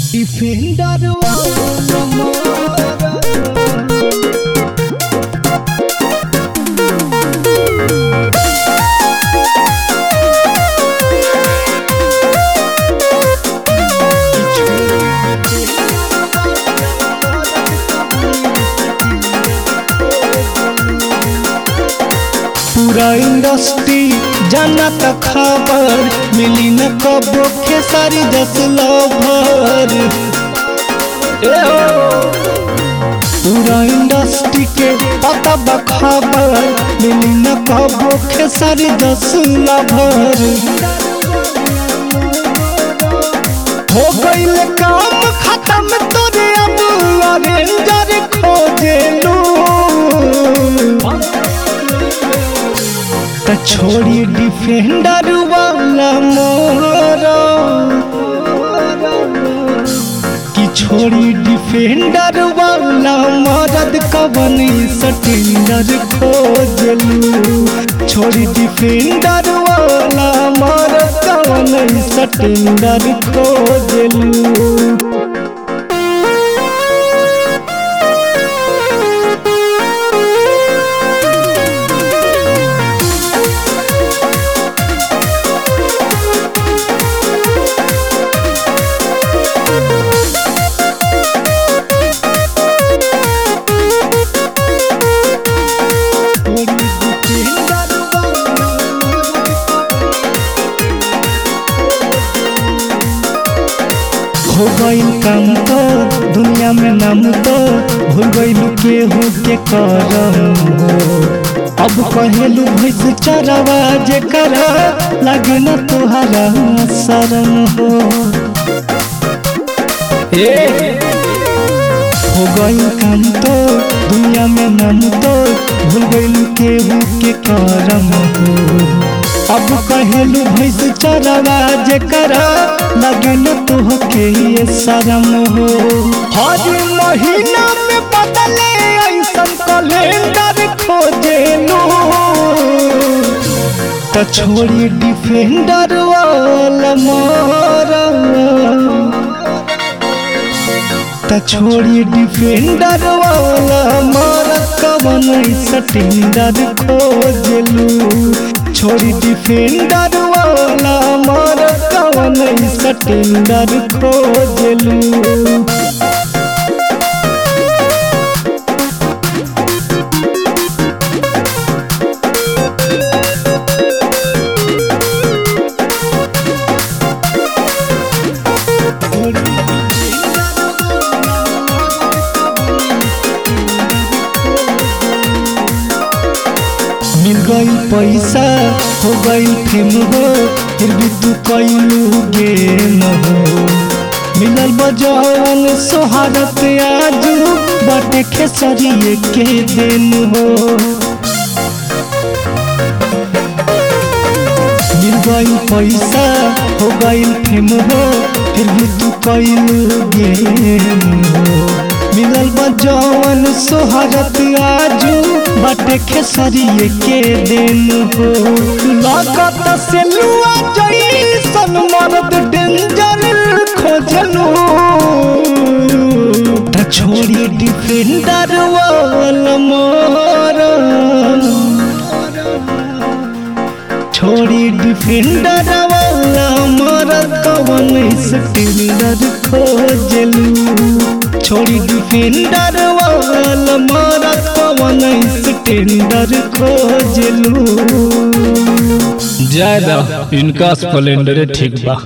Defender पूरा industry जाना त खबर मिली न कबो खेसारी जस लवर। पूरा इंडस्ट्री के पता बखबर मिली न कबो खेसारी जस लवर। हो गईल काम खत्म तोरे अब अरेंजर खोजेलू त छोड़ी डिफेंडर वाला मोरा कि छोड़ी डिफेंडर वाला मरद कवन सटेंडर खोजलू। छोड़ी डिफेंडर वाला मरद कवन सटेंडर खोजलू। हो गईल काम तो दुनिया में नाम तो भूल गईलू केहू के करम हो। अब कहेलू भैंस चरवा जे कर लगे न तुहरा शरम हो। हो गईल काम तो दुनिया में नाम तो भूल गईलू केहू के करम हो। अब कहेलू भैंस चरवा जे कर लगे न तुहके ये शरम हो। हर महीना में बदले ऐसन कैलेंडर खोजेलू त छोड़ी डिफेंडर वाला मोरा त छोड़ी डिफेंडर वाला मोरा कवन सटेंडर खोजलू। छोड़ी डिफेंडर वाला मोरा कवन सटेंडर खोजलू। मिल गई पैसा हो गई फेम हो फिर भी तू कैलू गेम हो। मिलल बजौन सोहारत आजू बाटे खेसरिए के दिन हो। मिल गई पैसा हो गई फेम हो फिर भी तू कैलू गेम हो। मिलल बजौन सोहारत आजू बाटे खेसरिए के दिन हो। लागत से लुआ जैसन मर्द डेंजर खोजलू त छोड़ी डिफेंडर वाला मोरा छोड़ी डिफेंडर वाला मोरा कवन सटेंडर खोजलू। छोड़ी डिफेंडर वाला मोरा कवन सटेंडर खोजलू। ज्यादा इनका स्प्लेंडर ठीक बा।